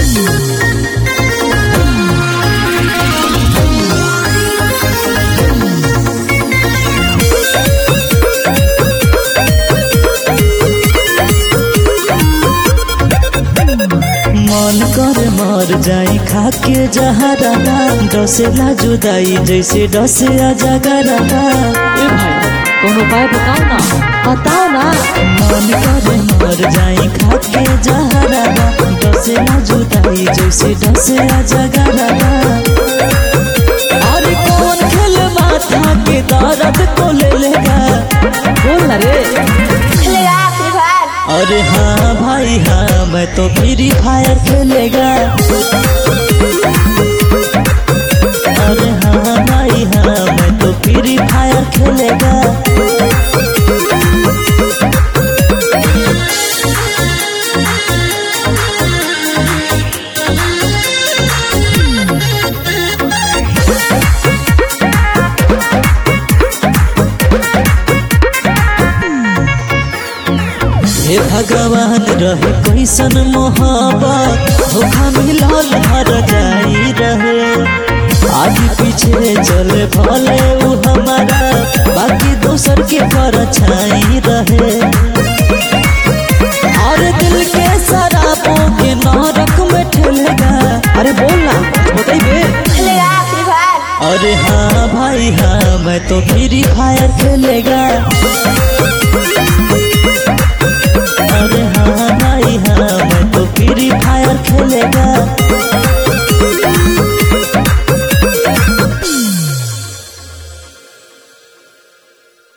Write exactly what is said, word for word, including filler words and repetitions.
मन कर मर जाई खाके जहरा डसेला जुदाई जैसे डसे अजगरा। ए भाई कोनो उपाय बताओ ना बताओ ना। मन कर मर जाई खाके जहरा डसेला जुदाई जैसे डसे अजगरा। अरे कौन खेल माथा के दर्द को ले लेगा बोल ना रे। अरे हाँ भाई हाँ मैं तो फ्री फायर खेलेगा। अरे हाँ भाई हाँ मैं तो फ्री फायर खेलेगा। हे भगवान रहे कैसन मोहब्बत धोखा मिलल हर जाई रहे। आगे पीछे चले भले उ हमारा बाकी दोसर के परछाई रहे। और दिल के शराबों के नरक में ठेलेगा। अरे बोल ना बताइए। अरे हाँ भाई हाँ मैं तो फ्री फायर खेलेगा।